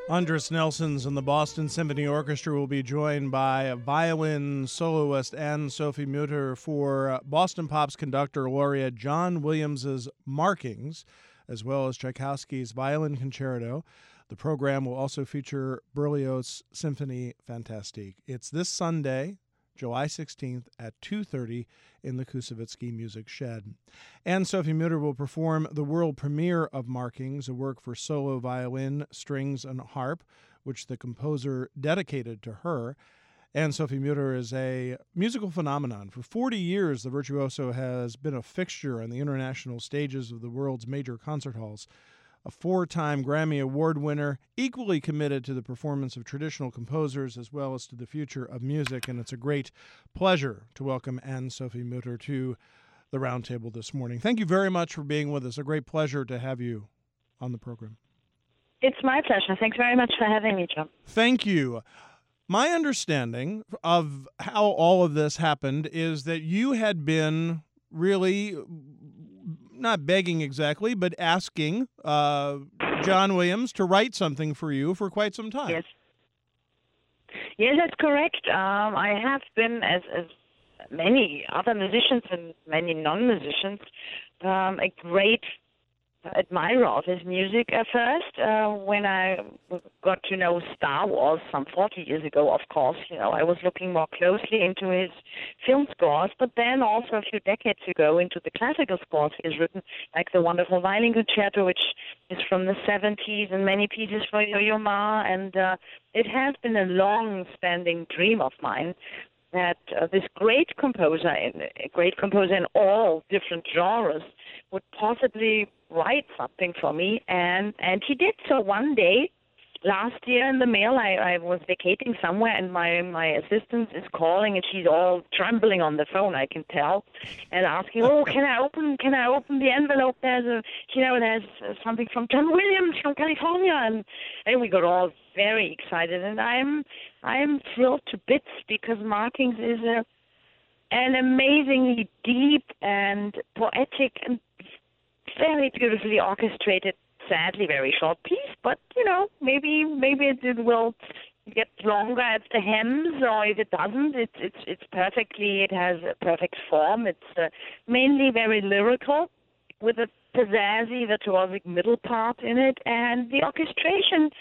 Andris Nelsons and the Boston Symphony Orchestra will be joined by violin soloist Anne-Sophie Mutter for Boston Pop's conductor laureate John Williams's Markings, as well as Tchaikovsky's Violin Concerto. The program will also feature Berlioz' Symphonie Fantastique. It's this Sunday, July 16th at 2:30 in the Koussevitzky Music Shed. Anne-Sophie Mutter will perform the world premiere of Markings, a work for solo violin, strings, and harp, which the composer dedicated to her. Anne-Sophie Mutter is a musical phenomenon. For 40 years, the virtuoso has been a fixture on the international stages of the world's major concert halls. A four-time Grammy Award winner, equally committed to the performance of traditional composers as well as to the future of music. And it's a great pleasure to welcome Anne-Sophie Mutter to the Roundtable this morning. Thank you very much for being with us. A great pleasure to have you on the program. It's my pleasure. Thanks very much for having me, John. Thank you. My understanding of how all of this happened is that you had been really not begging exactly, but asking John Williams to write something for you for quite some time. Yes. Yes, that's correct. I have been, as many other musicians and many non-musicians, a great admirer of his music at first. When I got to know Star Wars some 40 years ago, of course, I was looking more closely into his film scores, but then also a few decades ago into the classical scores he's written, like the wonderful Violin Concerto, which is from the 70s, and many pieces for Yo-Yo Ma, and it has been a long-standing dream of mine that this great composer in all different genres would possibly write something for me, and he did. So one day last year in the mail, I was vacating somewhere, and my assistant is calling, and she's all trembling on the phone, I can tell, and asking, can I open the envelope? There's something from John Williams from California, and we got all very excited, and I'm thrilled to bits because Markings is an amazingly deep and poetic and very beautifully orchestrated, sadly very short piece, but maybe it will get longer at the hems, or if it doesn't, it's perfectly, it has a perfect form. It's mainly very lyrical with a pizzazzy, virtuosic middle part in it, and the orchestration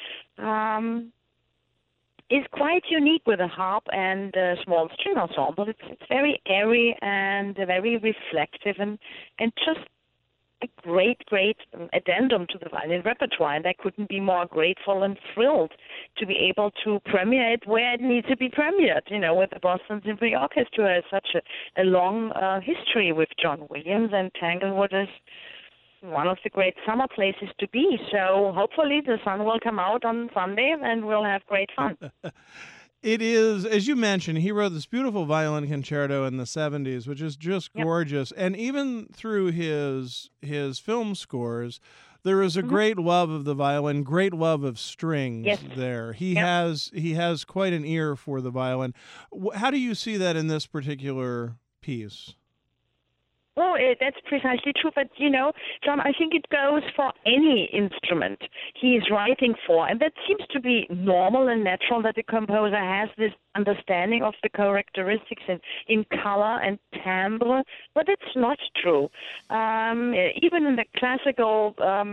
is quite unique with a harp and a small string ensemble. It's very airy and very reflective and just a great addendum to the violin repertoire, and I couldn't be more grateful and thrilled to be able to premiere it where it needs to be premiered, with the Boston Symphony Orchestra. Has such a long history with John Williams, and Tanglewood is one of the great summer places to be. So hopefully the sun will come out on Sunday and we'll have great fun. It is, as you mentioned, he wrote this beautiful violin concerto in the 70s, which is just gorgeous. Yep. And even through his film scores, there is a great love of the violin, great love of strings there. He has quite an ear for the violin. How do you see that in this particular piece? Oh, that's precisely true. But, John, I think it goes for any instrument he is writing for. And that seems to be normal and natural that the composer has this understanding of the characteristics in color and timbre. But it's not true. Even in the classical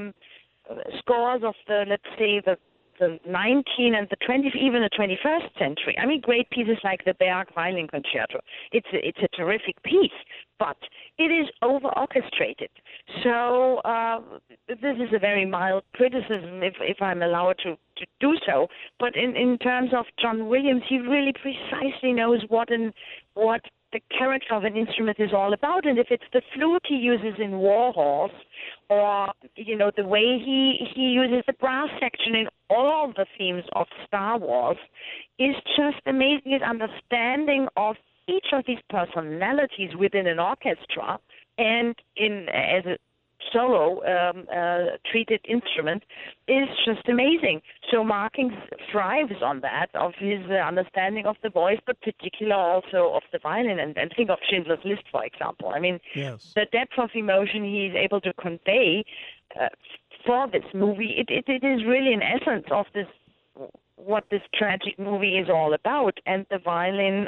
scores of the 19th and the 20th, even the 21st century. I mean, great pieces like the Berg Violin Concerto. It's a terrific piece, but it is over-orchestrated. So this is a very mild criticism, if I'm allowed to do so. But in terms of John Williams, he really precisely knows what the character of an instrument is all about, and if it's the flute he uses in Warhorse, or the way he uses the brass section in all the themes of Star Wars, is just amazing. His understanding of each of these personalities within an orchestra and as a solo treated instrument is just amazing. So Markings thrives on that, of his understanding of the voice, but particularly also of the violin. And think of Schindler's List, for example. I mean, the depth of emotion he's able to convey for this movie, it is really an essence of this what this tragic movie is all about, and the violin,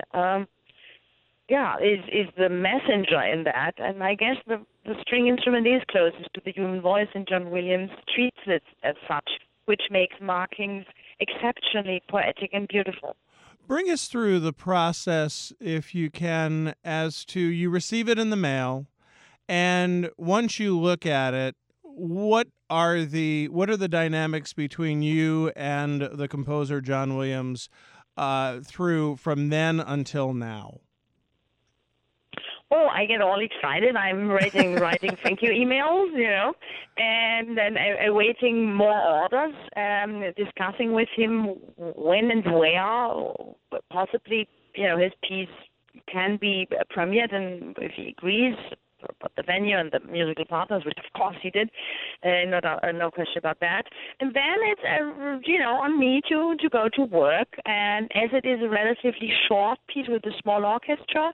is the messenger in that. And I guess the string instrument is closest to the human voice, and John Williams treats it as such, which makes Markings exceptionally poetic and beautiful. Bring us through the process, if you can, as to you receive it in the mail, and once you look at it, what are the dynamics between you and the composer John Williams through from then until now? Oh, I get all excited. I'm writing thank you emails, and then awaiting more orders, discussing with him when and where, possibly, his piece can be premiered, and if he agrees, but the venue and the musical partners, which of course he did, no question about that. And then it's on me to go to work. And as it is a relatively short piece with a small orchestra,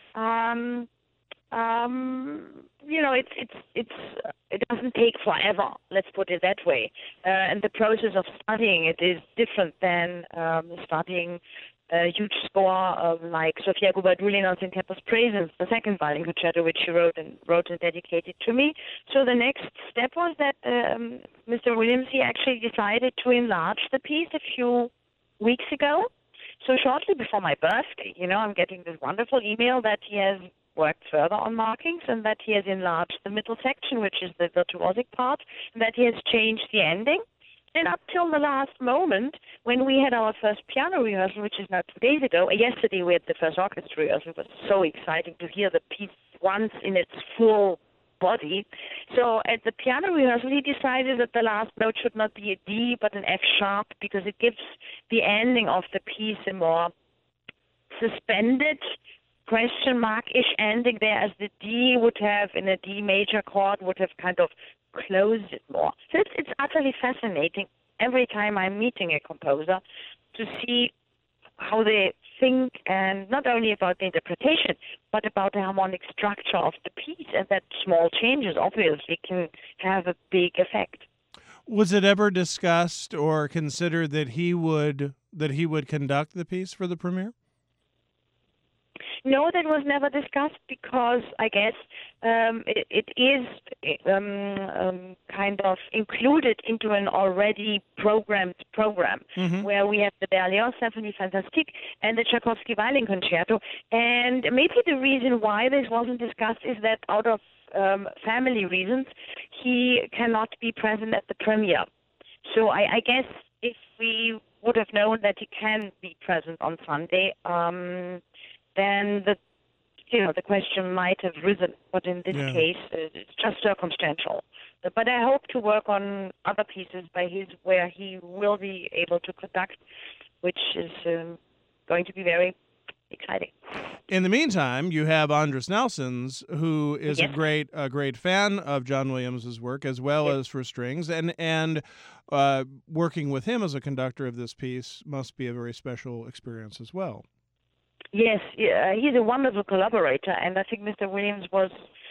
it doesn't take forever. Let's put it that way. And the process of studying it is different than studying a huge score like Sofia Gubaidulina on St. Campbell's Praises, the second violin concerto, which she wrote and dedicated to me. So the next step was that Mr. Williams, he actually decided to enlarge the piece a few weeks ago. So shortly before my birthday, I'm getting this wonderful email that he has worked further on Markings and that he has enlarged the middle section, which is the virtuosic part, and that he has changed the ending. And up till the last moment, when we had our first piano rehearsal, which is now 2 days ago, yesterday we had the first orchestra rehearsal. It was so exciting to hear the piece once in its full body. So at the piano rehearsal, he decided that the last note should not be a D, but an F sharp, because it gives the ending of the piece a more suspended question mark-ish ending there, as the D would have in a D major chord would have kind of closed it more. So it's utterly fascinating every time I'm meeting a composer to see how they think, and not only about the interpretation, but about the harmonic structure of the piece, and that small changes obviously can have a big effect. Was it ever discussed or considered that he would conduct the piece for the premiere? No, that was never discussed, because I guess it is kind of included into an already programmed program, where we have the Berlioz Symphonie Fantastique and the Tchaikovsky Violin Concerto. And maybe the reason why this wasn't discussed is that out of family reasons, he cannot be present at the premiere. So I guess if we would have known that he can be present on Sunday, then the question might have risen. But in this case, it's just circumstantial. But I hope to work on other pieces by his where he will be able to conduct, which is going to be very exciting. In the meantime, you have Andris Nelsons, who is a great fan of John Williams's work, as well as for strings, and working with him as a conductor of this piece must be a very special experience as well. Yes, he's a wonderful collaborator, and I think Mr. Williams was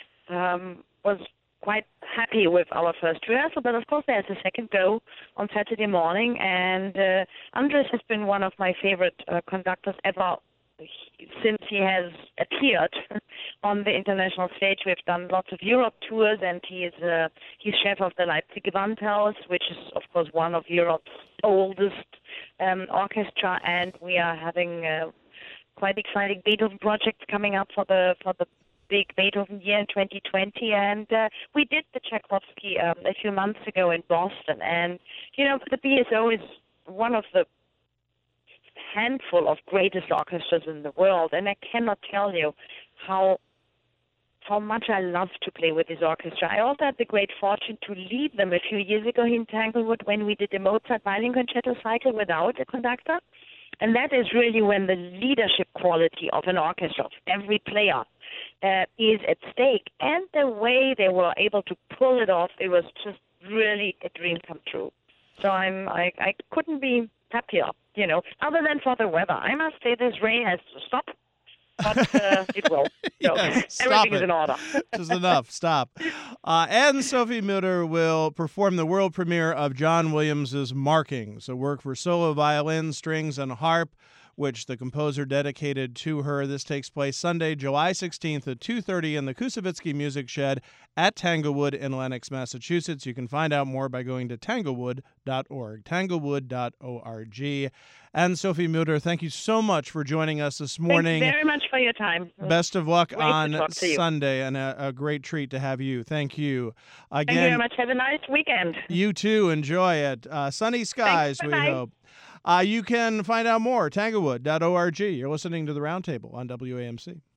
quite happy with our first rehearsal. But of course, there's a second go on Saturday morning, and Andris has been one of my favorite conductors ever since he has appeared on the international stage. We've done lots of Europe tours, and he's chef of the Leipzig Gewandhaus, which is of course one of Europe's oldest orchestra, and we are having quite exciting Beethoven projects coming up for the big Beethoven year in 2020, and we did the Tchaikovsky a few months ago in Boston. And the BSO is one of the handful of greatest orchestras in the world, and I cannot tell you how much I love to play with this orchestra. I also had the great fortune to lead them a few years ago in Tanglewood when we did the Mozart Violin Concerto cycle without a conductor. And that is really when the leadership quality of an orchestra, of every player, is at stake. And the way they were able to pull it off, it was just really a dream come true. So I couldn't be happier, other than for the weather. I must say this rain has to stop. but it will. So Yes, stop everything is it. in order. Just enough. Stop. And Sophie Mutter will perform the world premiere of John Williams's Markings, a work for solo violin, strings, and harp, which the composer dedicated to her. This takes place Sunday, July 16th at 2:30 in the Kusavitsky Music Shed at Tanglewood in Lenox, Massachusetts. You can find out more by going to tanglewood.org, tanglewood.org. And Sophie Mutter, thank you so much for joining us this morning. Thanks very much for your time. Best of luck Great to on talk to you. Sunday, and a great treat to have you. Thank you. Thank you very much. Have a nice weekend. You too. Enjoy it. Sunny skies, Thanks. we Bye-bye. hope. You can find out more, tanglewood.org. You're listening to The Roundtable on WAMC.